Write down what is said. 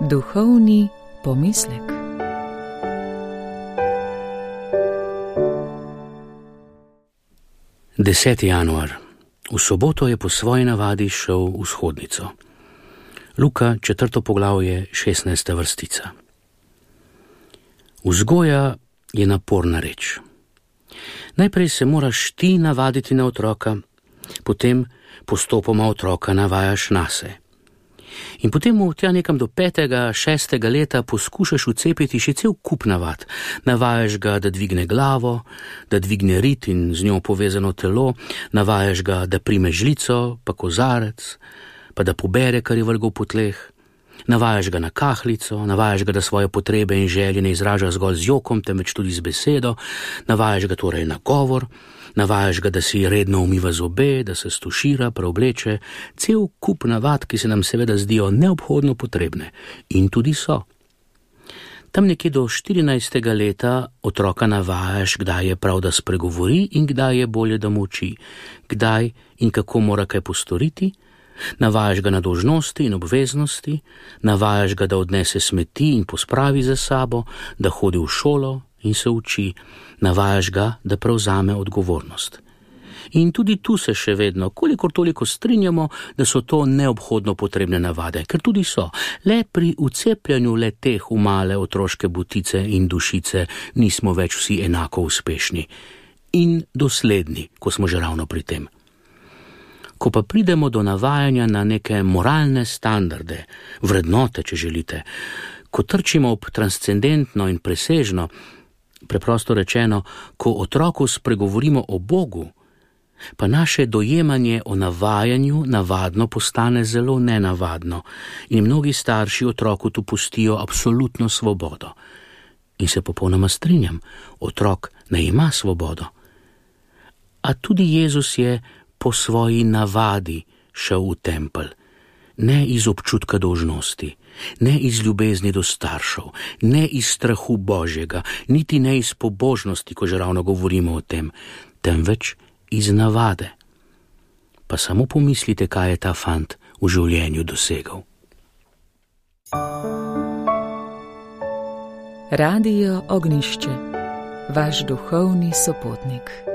Duhovni pomislek. Deseti januar. V soboto je po svoji navadi šel v shodnico. Luka, 4. poglavje, 16. vrstica. Vzgoja je naporna reč. Najprej se moraš ti navaditi na otroka, potem postopoma otroka navajaš nase. In potem mu tja nekam do 5., 6. leta poskušaš vcepiti še cel kup navad. Navajaš ga, da dvigne glavo, da dvigne rit in z njo povezano telo, navajaš ga, da prime žlico, pa kozarec, pa da pobere, kar je vrgel po tleh. Navajaš ga na kahlico, navajaš ga, da svoje potrebe in želje ne izraža zgolj z jokom, temveč tudi z besedo, navajaš ga torej na govor, navajaš ga, da si redno umiva zobe, da se stušira, preobleče, cel kup navad, ki se nam seveda zdijo neobhodno potrebne. In tudi so. Tam nekje do 14. leta otroka navajaš, kdaj je prav, da spregovori in kdaj je bolje, da molči, kdaj in kako mora kaj postoriti. Navajaš ga na dolžnosti in obveznosti, navajaš ga, da odnese smeti in pospravi za sabo, da hodi v šolo in se uči, navajaš ga, da prevzame odgovornost. In tudi tu se še vedno, kolikor toliko strinjamo, da so to neobhodno potrebne navade, ker tudi so. Le pri vcepljanju le teh v male otroške butice in dušice nismo več vsi enako uspešni in dosledni, ko smo že ravno pri tem. Ko pa pridemo do navajanja na neke moralne standarde, vrednote, če želite, ko trčimo ob transcendentno in presežno, preprosto rečeno, ko otroku spregovorimo o Bogu, pa naše dojemanje o navajanju navadno postane zelo nenavadno in mnogi starši otroku tu pustijo absolutno svobodo. In se popolnoma strinjam, otrok ne ima svobodo. A tudi Jezus je po svoji navadi šel v tempelj, ne iz občutka dolžnosti, ne iz ljubezni do staršev, ne iz strahu Božjega, niti ne iz pobožnosti, ko že ravno govorimo o tem, temveč iz navade. Pa samo pomislite, kaj je ta fant v življenju dosegel. Radio Ognjišče, vaš duhovni sopotnik.